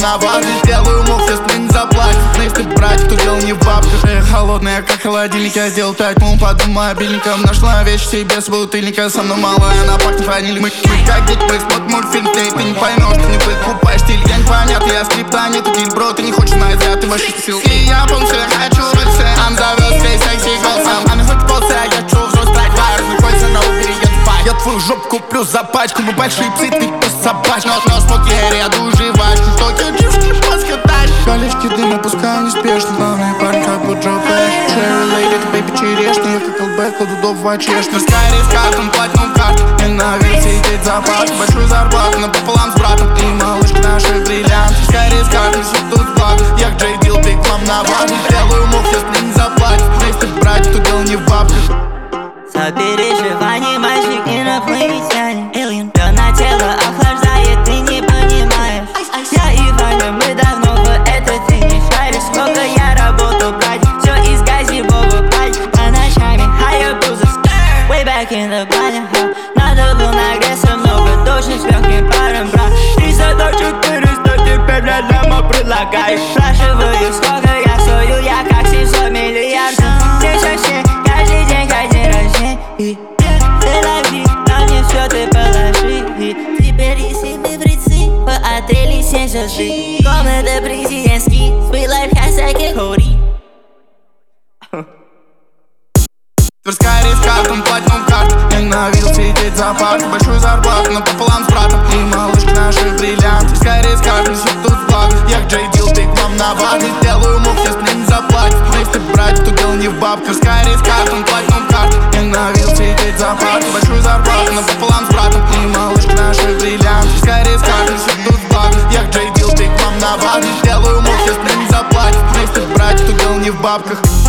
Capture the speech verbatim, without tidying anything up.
на вазе. Сделаю мув, если не заплатит. Но если брать, то дело не в бабках. Эх, холодная, как холодильник. Я сделал пять мун под мобильником. Нашла вещь себе с бутыльника. Со мной малая, она пахнет ванилью. Мы, мы как дети, мы смотрим мультфильм. Ты, ты не поймешь, ты не выкупаешь стиль. Я непонятный, я скриптонит, ты бро, ты не хочешь знать, зря ты вообще сил. И я полностью хочу рыться. Ам зовет скрей секси голосом. Ам хоть полся, я чу взрослать. Вайрус находится на убери, я тупая. Я твою жопу куплю за пачку. Мы большие псы, ты просто собачка. Нос, нос, покер, я ду жвачку. Токио девушки, подскатать. Колечки дыма, пускай неспешно. Главный парень, как бы Джо Пэш. Cherry lady, ты бэйби черешня. Я как ЛБ, кладу до в очешню. Скайри с картом, платину карту. Ненавидеть сидеть за пару. Большую зарплату напополам с братом. И малышки наши бриллианты. Скайри с картом, все тут вклад. Я к Джей Дил, ты к вам на базу. Сделаю мув, если не заплатит. Но если брать, то дело не в бабках. Сопереживание, мальчик инопланетянин. Alien. Все на тело охлаждает, ты не понимаешь. Я и Ваня, мы давно в этой фигне шарим. Сколько я работал, брать все из газевого платья. А ночами Hayabusa, way back in the баня. Надо было нагреться много души с легким паром, брат. Триста до четыреста, теперь для дома предлагаешь. Спрашиваю, сколько я стою, я как семьсот миллиардов. Здесь вообще каждый день один рождения. Ты на мне все ты положи. Теперь если мы в Рице, по отеле семь звезды. Комната президентский, sweet life hashtag Cody. Тверская рейс картом, платину карту. Ненавидел сидеть за пару. Большую зарплату напополам с братом. И малышки наши бриллианты. Тверская рейс картом, все тут благо. Я к Джей Дил, ты к вам на базе. Сделаю мув, если не заплатит. Но если брать, то дело не в бабках. Тверская рейс картом, платину карту. Ненавидел сидеть за пару. Большую зарплату напополам с братом. И малышки наши бриллианты. Тверская рейс картом, все тут благо. Я к Джей Дил, ты к вам на базе. Сделаю мув, если не заплатит. Но если брать, то дело не в бабках.